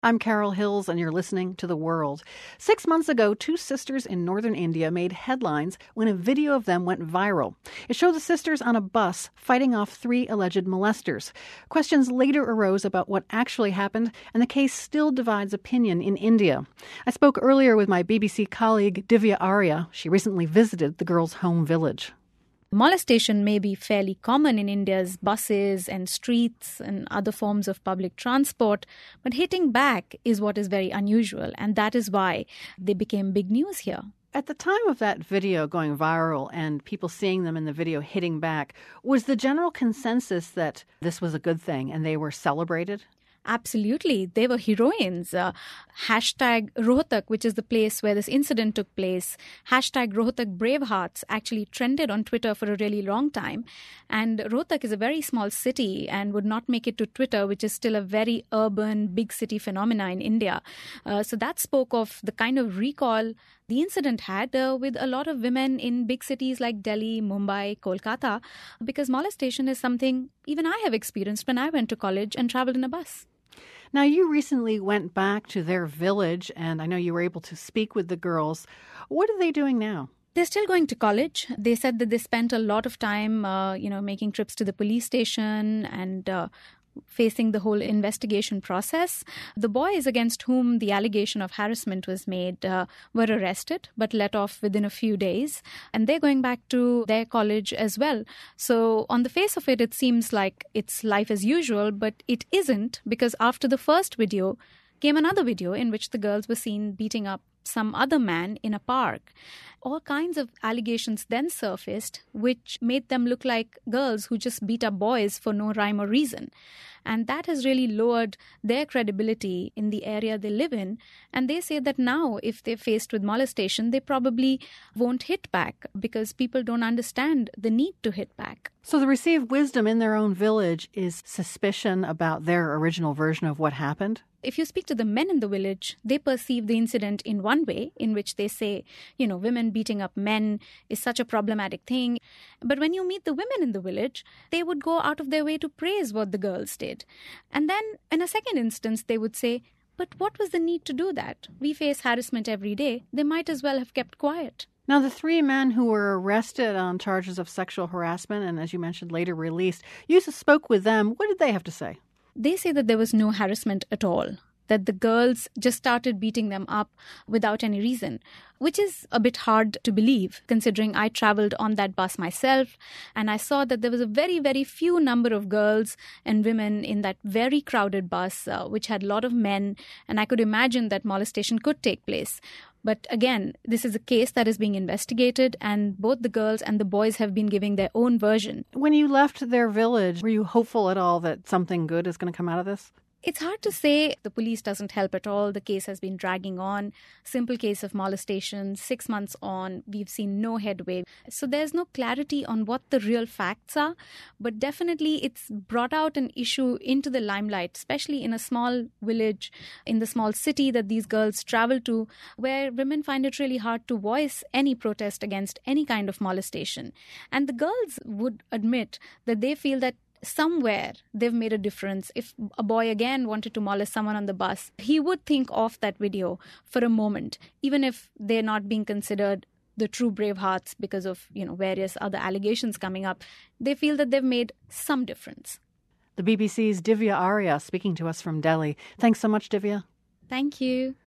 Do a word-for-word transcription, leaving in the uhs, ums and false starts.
I'm Carol Hills, and you're listening to The World. Six months ago, two sisters in northern India made headlines when a video of them went viral. It showed the sisters on a bus fighting off three alleged molesters. Questions later arose about what actually happened, and the case still divides opinion in India. I spoke earlier with my B B C colleague, Divya Arya. She recently visited the girls' home village. Molestation may be fairly common in India's buses and streets and other forms of public transport, but hitting back is what is very unusual, and that is why they became big news here. At the time of that video going viral and people seeing them in the video hitting back, was the general consensus that this was a good thing and they were celebrated? Absolutely. They were heroines. Uh, hashtag Rohtak, which is the place where this incident took place, hashtag Rohtak Bravehearts actually trended on Twitter for a really long time. And Rohtak is a very small city and would not make it to Twitter, which is still a very urban, big city phenomena in India. Uh, so that spoke of the kind of recall the incident had uh, with a lot of women in big cities like Delhi, Mumbai, Kolkata, because molestation is something even I have experienced when I went to college and traveled in a bus. Now, you recently went back to their village, and I know you were able to speak with the girls. What are they doing now? They're still going to college. They said that they spent a lot of time, uh, you know, making trips to the police station and uh, facing the whole investigation process. The boys against whom the allegation of harassment was made uh, were arrested but let off within a few days. And they're going back to their college as well. So on the face of it, it seems like it's life as usual, but it isn't, because after the first video came another video in which the girls were seen beating up some other man in a park. All kinds of allegations then surfaced, which made them look like girls who just beat up boys for no rhyme or reason. And that has really lowered their credibility in the area they live in. And they say that now, if they're faced with molestation, they probably won't hit back because people don't understand the need to hit back. So the received wisdom in their own village is suspicion about their original version of what happened? If you speak to the men in the village, they perceive the incident in one way, in which they say, you know, women beating up men is such a problematic thing. But when you meet the women in the village, they would go out of their way to praise what the girls did. And then in a second instance, they would say, but what was the need to do that? We face harassment every day. They might as well have kept quiet. Now, the three men who were arrested on charges of sexual harassment and, as you mentioned, later released, you spoke with them. What did they have to say? They say that there was no harassment at all, that the girls just started beating them up without any reason, which is a bit hard to believe, considering I traveled on that bus myself, and I saw that there was a very, very few number of girls and women in that very crowded bus, uh, which had a lot of men, and I could imagine that molestation could take place. But again, this is a case that is being investigated, and both the girls and the boys have been giving their own version. When you left their village, were you hopeful at all that something good is going to come out of this? It's hard to say. The police doesn't help at all. The case has been dragging on. Simple case of molestation, six months on, we've seen no headway. So there's no clarity on what the real facts are. But definitely it's brought out an issue into the limelight, especially in a small village, in the small city that these girls travel to, where women find it really hard to voice any protest against any kind of molestation. And the girls would admit that they feel that somewhere they've made a difference. If a boy again wanted to molest someone on the bus, he would think of that video for a moment, even if they're not being considered the true Bravehearts because of, you know, various other allegations coming up. They feel that they've made some difference. The B B C's Divya Arya speaking to us from Delhi. Thanks so much, Divya. Thank you.